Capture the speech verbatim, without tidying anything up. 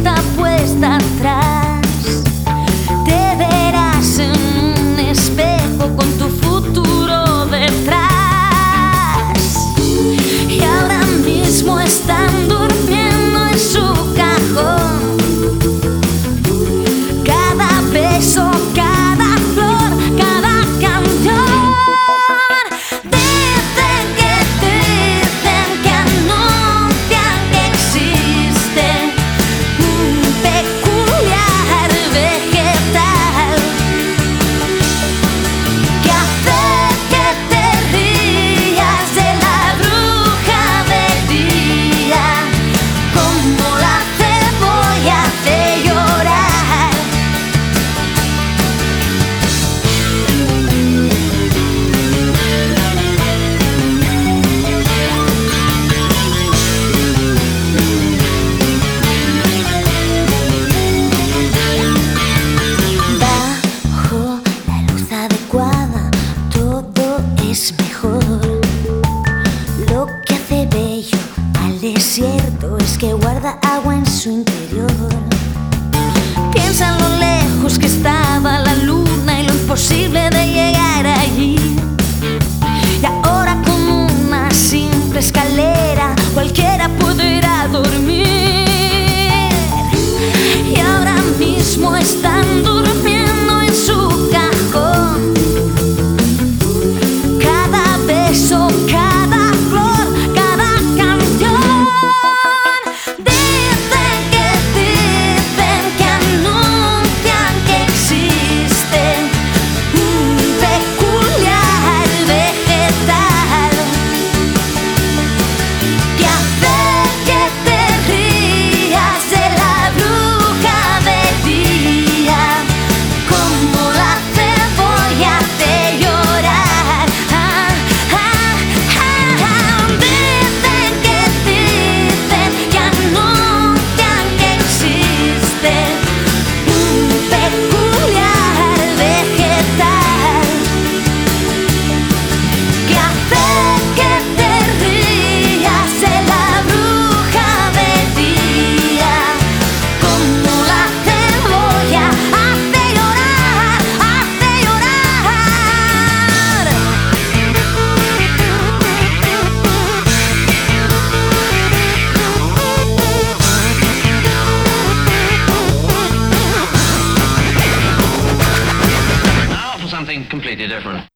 está puesta atrás. Te verás en un espejo con tu futuro detrás. Y ahora mismo están durmiendo en su cajón. Cada beso, cada flor, cada canción. Dicen que dicen que anuncian que existe un peculiar vegetal que hace que te rías de la bruja del día, como la cebolla hace llorar. Bajo la luz adecuada todo es mejor. Lo que hace bello al desierto es que guarda agua en su interior. Piensa en lo lejos que estaba la luna y lo imposible de llegar allí. Y ahora con una simple escalera cualquiera puede ir a dormir. Y ahora mismo están durmiendo en su cajón. Cada beso, cada flor, cada canción. Dicen que dicen que anuncian que existe un peculiar vegetal que hace que te rías de la bruja del día, como la cebolla hace llorar. Ah, ah, ah. Dicen que dicen que anuncian que existe un peculiar vegetal que hace que te rías de la bruja del día, como la cebolla hace llorar, hace llorar. Now for something completely different.